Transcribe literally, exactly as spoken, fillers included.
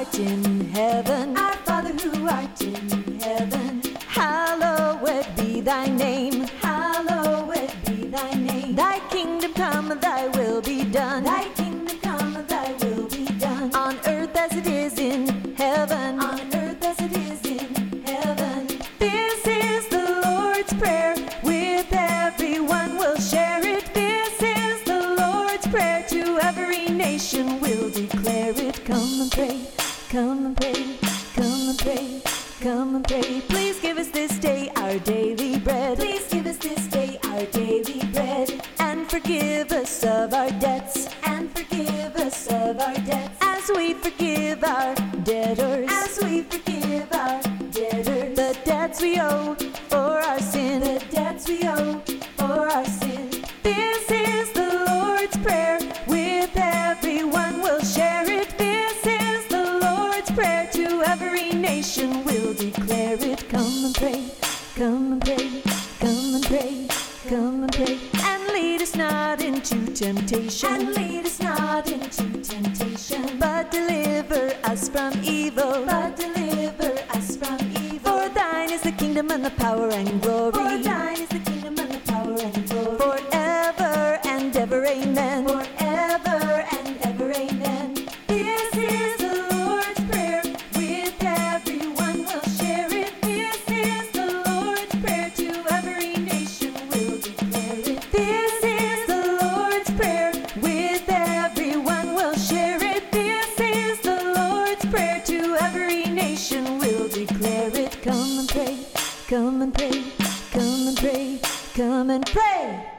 art in heaven, our Father who art in heaven, hallowed be thy name. hallowed be thy name. Thy kingdom come, thy will be done, Thy kingdom come, thy will be done, on earth as it is in heaven. on earth as it is in heaven. This is the Lord's Prayer, with everyone we'll share it. This is the Lord's Prayer, to every nation we'll declare it. Come and pray, come and pray, come and pray, come and pray. Please give us this day our daily bread. Please give us this day our daily bread, And forgive us of our debts, and forgive us of our debts, as we forgive our debtors. as we forgive our debtors, The debts we owe for our sin. the debts we owe for our sin. This is the Lord's Prayer, with everyone we'll share it. This is the Lord's Prayer, to every nation we'll declare it. Come and pray, come and pray, come and pray, come and pray. And lead us not into temptation, And lead us not into temptation, but deliver us from evil. but deliver us from evil. For thine is the kingdom and the power and glory, For thine is the kingdom and the power and glory, forever and ever. Amen. forever and ever. Amen. This is the Lord's Prayer, with everyone we'll share it. This is the Lord's Prayer, to every nation we'll declare it. This is the Lord's Prayer, with everyone we'll share it. This is the Lord's Prayer, to every nation we'll declare it. Come and pray, come and pray, come and pray, come and pray.